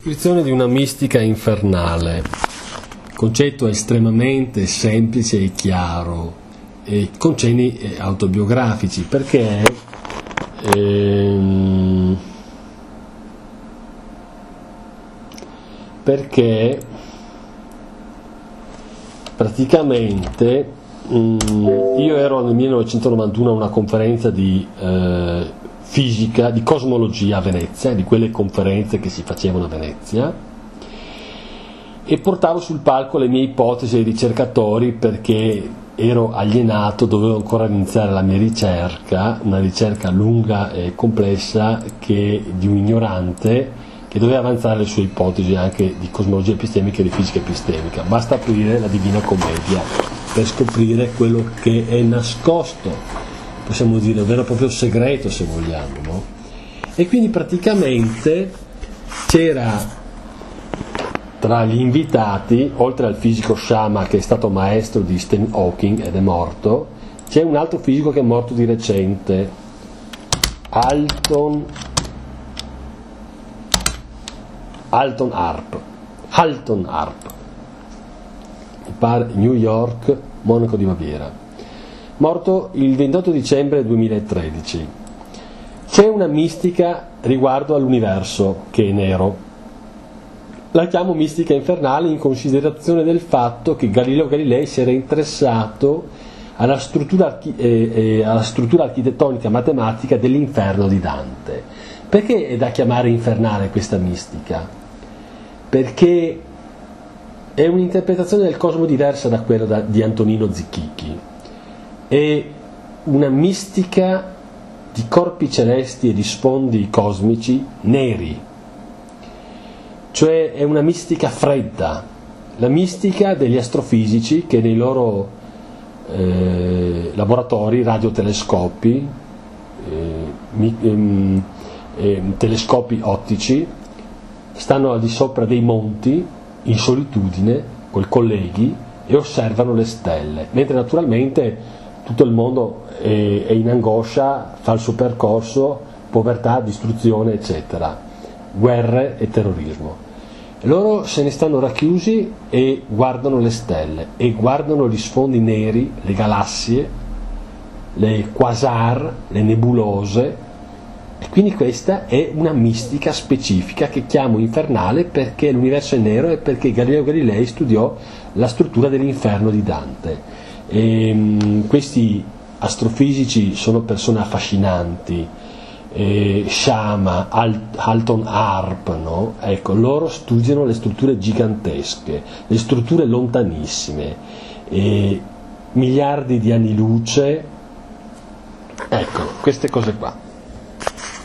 Descrizione di una mistica infernale, concetto estremamente semplice e chiaro e con cenni autobiografici, perché praticamente io ero nel 1991 a una conferenza di fisica, di cosmologia a Venezia, di quelle conferenze che si facevano a Venezia, e portavo sul palco le mie ipotesi ai ricercatori perché ero alienato, dovevo ancora iniziare la mia ricerca, una ricerca lunga e complessa di un ignorante che doveva avanzare le sue ipotesi anche di cosmologia epistemica e di fisica epistemica. Basta aprire la Divina Commedia per scoprire quello che è nascosto, possiamo dire, un vero e proprio segreto, se vogliamo, no? E quindi praticamente c'era tra gli invitati, oltre al fisico Sciama che è stato maestro di Stephen Hawking ed è morto, c'è un altro fisico che è morto di recente, Alton Arp, mi pare New York, Monaco di Baviera, morto il 28 dicembre 2013. C'è una mistica riguardo all'universo che è nero. La chiamo mistica infernale in considerazione del fatto che Galileo Galilei si era interessato alla struttura architettonica matematica dell'inferno di Dante. Perché è da chiamare infernale questa mistica? Perché è un'interpretazione del cosmo diversa da quella di Antonino Zicchichi. È una mistica di corpi celesti e di sfondi cosmici neri, cioè è una mistica fredda, la mistica degli astrofisici che nei loro laboratori, radiotelescopi, telescopi ottici, stanno al di sopra dei monti in solitudine coi colleghi e osservano le stelle, mentre naturalmente tutto il mondo è in angoscia, fa il suo percorso, povertà, distruzione, eccetera, guerre e terrorismo. E loro se ne stanno racchiusi e guardano le stelle e guardano gli sfondi neri, le galassie, le quasar, le nebulose, e quindi questa è una mistica specifica che chiamo infernale perché l'universo è nero e perché Galileo Galilei studiò la struttura dell'inferno di Dante. E questi astrofisici sono persone affascinanti, Sciama, Alton Arp, no? Ecco, loro studiano le strutture gigantesche, le strutture lontanissime, miliardi di anni luce, ecco, queste cose qua.